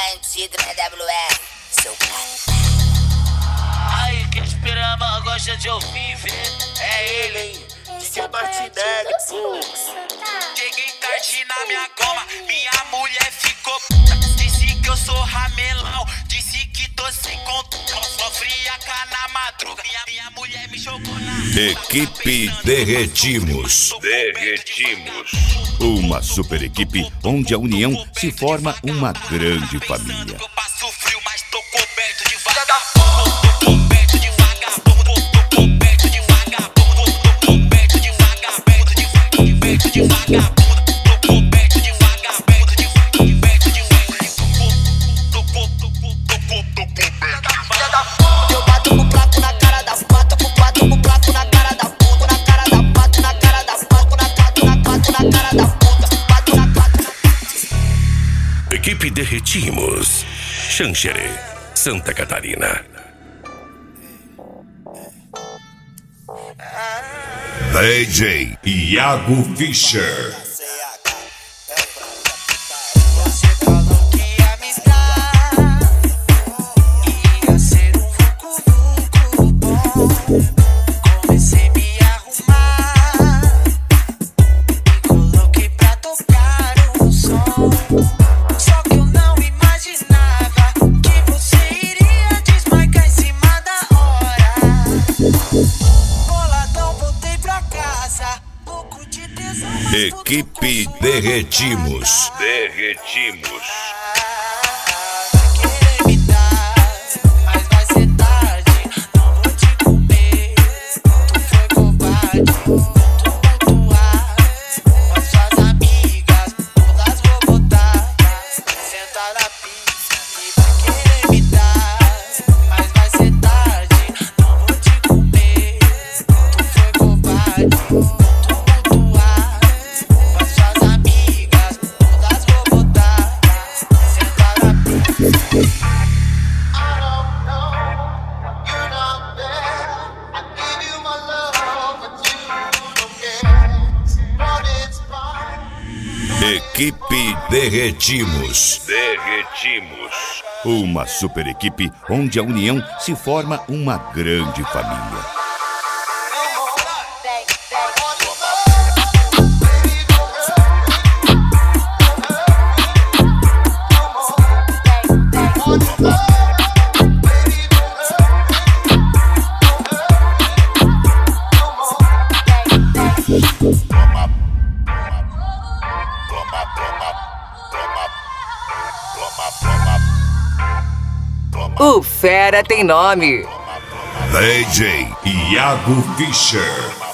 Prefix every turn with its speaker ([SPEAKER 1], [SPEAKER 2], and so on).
[SPEAKER 1] bandido na WR, seu cara.
[SPEAKER 2] Aí que esperama gosta de ouvir, ver. É ele, hein?
[SPEAKER 1] DJ Martinelli,
[SPEAKER 2] Cheguei tarde na minha goma, minha mulher ficou puta. Disse que eu sou ramelão, disse que tô sem controle. Sofria cá na madruga, minha mulher me jogou na
[SPEAKER 3] Equipe Derretimos. Uma super equipe onde a união se forma uma grande família.
[SPEAKER 2] Eu passo frio, mas tô coberto de vagabundo. Tô coberto de vagabundo. Tô coberto de vagabundo. Tô coberto de vagabundo. De vagabundo. Tô coberto de vagabundo. De vagabundo.
[SPEAKER 1] eu bato com o placo na cara da pato, bato com o placo na cara da puta, na cara da pato, na cara da pato, na cara da puta, bato na pato.
[SPEAKER 3] Equipe Derretimos. Xanxerê, Santa Catarina. DJ Iago Fischer.
[SPEAKER 2] Você falou que ia me dar, ia ser vucu bom. Comecei a me arrumar e coloquei pra tocar um som. Só que eu não imaginava que você iria desmarcar em cima da hora. Boladão, voltei pra casa, louco de tesão.
[SPEAKER 3] Equipe Derretimos.
[SPEAKER 2] Querer me dar, mas vai ser tarde. Não vou te comer, tu foi covarde. Tu pontuar, com suas amigas, todas vou botar. Senta na pista e vai querer me dar, mas vai ser tarde. Não vou te comer, tu foi covarde. Tu pontuar, com suas amigas, todas vou botar. Senta na pista.
[SPEAKER 3] Equipe Derretimos. Uma super equipe onde a união se forma uma grande família.
[SPEAKER 4] O fera tem nome.
[SPEAKER 3] DJ Iago Fischer.